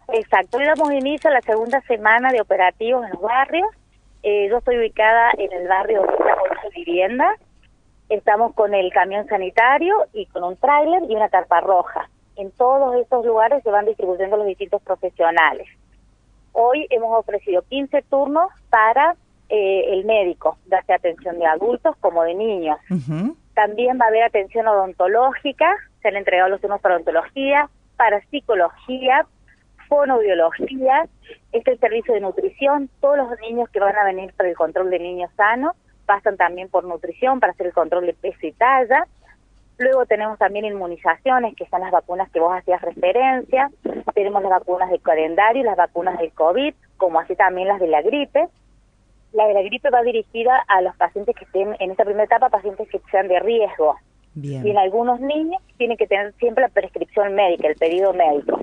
Exacto, hoy damos inicio a la segunda semana de operativos en los barrios. Yo estoy ubicada en el barrio de las 8 viviendas. Estamos con el camión sanitario y con un tráiler y una carpa roja. En todos estos lugares se van distribuyendo los distintos profesionales. Hoy hemos ofrecido 15 turnos para el médico, ya sea atención de adultos como de niños. También va a haber atención odontológica, se han entregado los turnos para odontología, para psicología, fonoaudiología, el servicio de nutrición. Todos los niños que van a venir para el control de niños sanos pasan también por nutrición para hacer el control de peso y talla. Luego tenemos también inmunizaciones, que son las vacunas que vos hacías referencia. Tenemos las vacunas del calendario, las vacunas del COVID, como así también las de la gripe. La de la gripe va dirigida a los pacientes que estén en esta primera etapa, pacientes que sean de riesgo. Bien. Y en algunos niños tienen que tener siempre la prescripción médica, el pedido médico.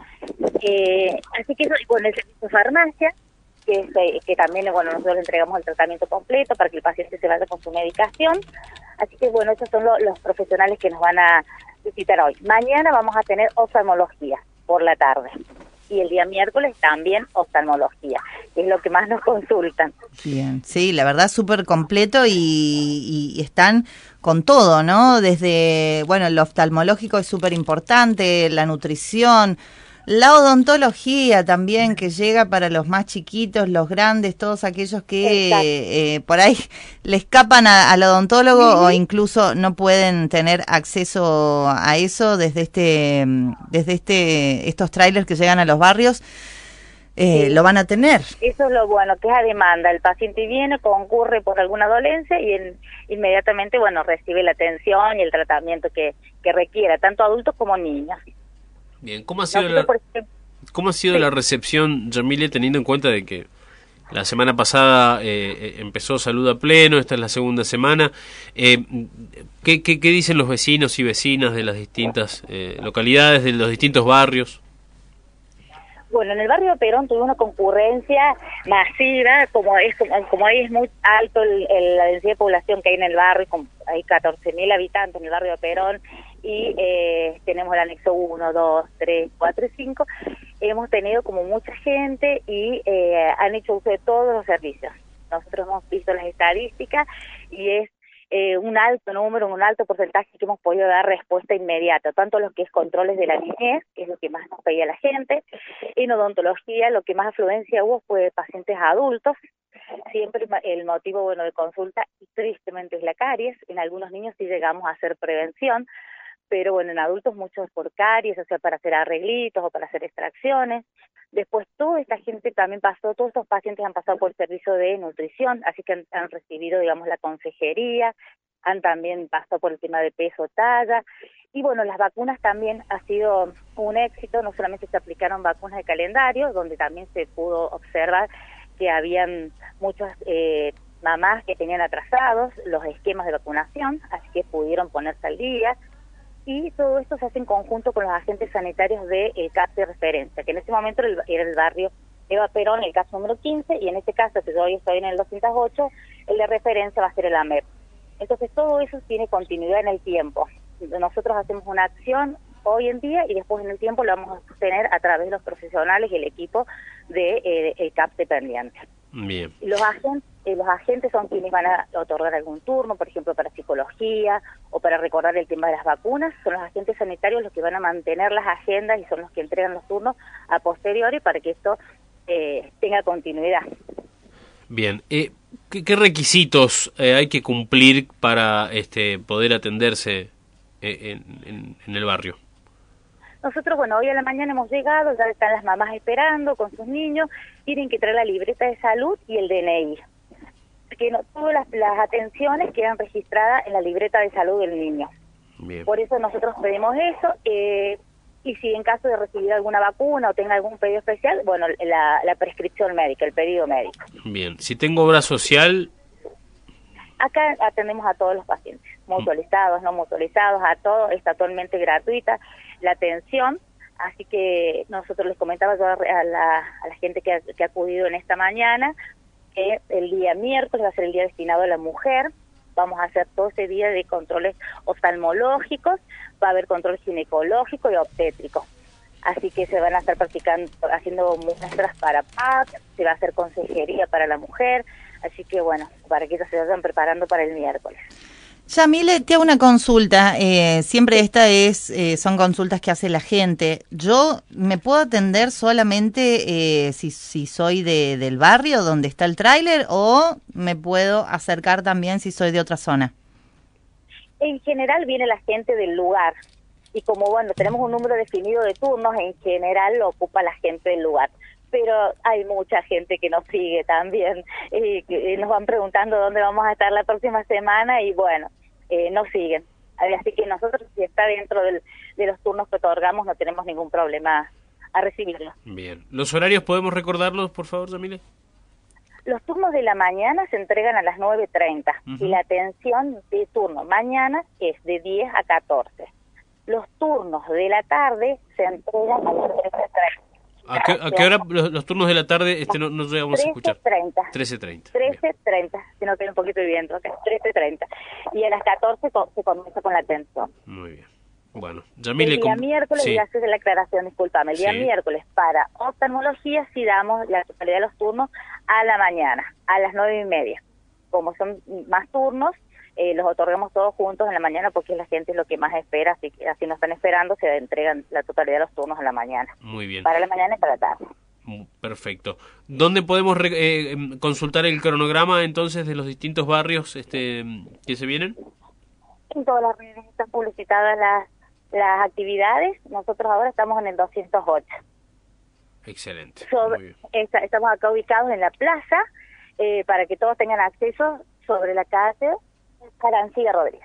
Así que eso, bueno, el servicio de farmacia, que también, bueno, nosotros le entregamos el tratamiento completo para que el paciente se vaya con su medicación. Así que, bueno, estos son los profesionales que nos van a visitar hoy. Mañana vamos a tener oftalmología por la tarde. Y el día miércoles también oftalmología, que es lo que más nos consultan. Bien, sí, la verdad súper completo y están con todo, ¿no? Desde, bueno, lo oftalmológico es súper importante, la nutrición, la odontología también, que llega para los más chiquitos, los grandes, todos aquellos que por ahí le escapan al odontólogo o incluso no pueden tener acceso a eso desde estos trailers que llegan a los barrios. Lo van a tener. Eso es lo bueno, que es a demanda. El paciente viene, concurre por alguna dolencia y inmediatamente, bueno, recibe la atención y el tratamiento que requiera, tanto adultos como niños. Bien, ¿cómo ha sido la recepción, Yamile, teniendo en cuenta de que la semana pasada empezó Salud a Pleno, esta es la segunda semana? ¿Qué dicen los vecinos y vecinas de las distintas localidades, de los distintos barrios? Bueno, en el barrio de Perón tuvo una concurrencia masiva, como ahí es muy alto la densidad de población que hay en el barrio, hay 14.000 habitantes en el barrio de Perón, y tenemos el anexo 1, 2, 3, 4 y 5, hemos tenido como mucha gente y han hecho uso de todos los servicios. Nosotros hemos visto las estadísticas y es un alto número, un alto porcentaje que hemos podido dar respuesta inmediata, tanto los que es controles de la niñez, que es lo que más nos pedía la gente, en odontología lo que más afluencia hubo fue de pacientes adultos. Siempre el motivo, bueno, de consulta tristemente es la caries. En algunos niños sí llegamos a hacer prevención, pero bueno, en adultos muchos por caries, o sea, para hacer arreglitos o para hacer extracciones. Después toda esta gente también pasó, todos estos pacientes han pasado por el servicio de nutrición, así que han recibido, digamos, la consejería, han también pasado por el tema de peso, talla, y bueno, las vacunas también ha sido un éxito. No solamente se aplicaron vacunas de calendario, donde también se pudo observar que habían muchas mamás que tenían atrasados los esquemas de vacunación, así que pudieron ponerse al día. Y todo esto se hace en conjunto con los agentes sanitarios de CAP de referencia, que en ese momento era el barrio Eva Perón, el caso número 15, y en este caso, que yo hoy estoy en el 208, el de referencia va a ser el AMEP. Entonces todo eso tiene continuidad en el tiempo. Nosotros hacemos una acción hoy en día y después en el tiempo lo vamos a sostener a través de los profesionales y el equipo de el CAP dependiente. Bien. Los agentes son quienes van a otorgar algún turno, por ejemplo, para psicología o para recordar el tema de las vacunas. Son los agentes sanitarios los que van a mantener las agendas y son los que entregan los turnos a posteriori para que esto tenga continuidad. Bien. ¿Qué requisitos hay que cumplir para poder atenderse en el barrio? Nosotros, bueno, hoy a la mañana hemos llegado, ya están las mamás esperando con sus niños, tienen que traer la libreta de salud y el DNI. Que no, todas las atenciones quedan registradas en la libreta de salud del niño. Bien. Por eso nosotros pedimos eso, y si en caso de recibir alguna vacuna o tenga algún pedido especial, bueno, la prescripción médica, el pedido médico. Bien, si tengo obra social... Acá atendemos a todos los pacientes, mutualizados, no mutualizados, a todos, es totalmente gratuita la atención, así que nosotros les comentaba yo a la gente que ha acudido en esta mañana, que el día miércoles va a ser el día destinado a la mujer. Vamos a hacer todo ese día de controles oftalmológicos, va a haber control ginecológico y obstétrico. así que se van a estar practicando, haciendo muestras para PAC, se va a hacer consejería para la mujer, así que bueno, para que ellos se vayan preparando para el miércoles. Yamile, te hago una consulta. Siempre son consultas que hace la gente. ¿Yo me puedo atender solamente si soy del barrio donde está el tráiler o me puedo acercar también si soy de otra zona? En general viene la gente del lugar y como bueno, tenemos un número definido de turnos, en general lo ocupa la gente del lugar. Pero hay mucha gente que nos sigue también, que nos van preguntando dónde vamos a estar la próxima semana y bueno, nos siguen. Así que nosotros, si está dentro de los turnos que otorgamos, no tenemos ningún problema a recibirlo. Bien. ¿Los horarios podemos recordarlos, por favor, Yamile? Los turnos de la mañana se entregan a las 9:30 y la atención de turno mañana es de 10 a 14. Los turnos de la tarde se entregan a las 13:30. ¿A qué hora los turnos de la tarde no llegamos a escuchar? 13:30. 13:30, si no tiene un poquito de viento, okay. 13:30. Y a las 14 se comienza con la atención. Muy bien. Bueno, Yamile... El día miércoles, sí. y haces la aclaración, discúlpame, el día Sí. miércoles para oftalmología sí damos la totalidad de los turnos a la mañana, a las 9:30. Como son más turnos, los otorgamos todos juntos en la mañana porque la gente es lo que más espera, así que así nos están esperando, se entregan la totalidad de los turnos a la mañana. Muy bien. Para la mañana y para la tarde. Perfecto. ¿Dónde podemos consultar el cronograma entonces de los distintos barrios que se vienen? En todas las redes están publicitadas las actividades. Nosotros ahora estamos en el 208. Excelente. Muy bien. Estamos acá ubicados en la plaza para que todos tengan acceso sobre la calle Arancibia Rodríguez.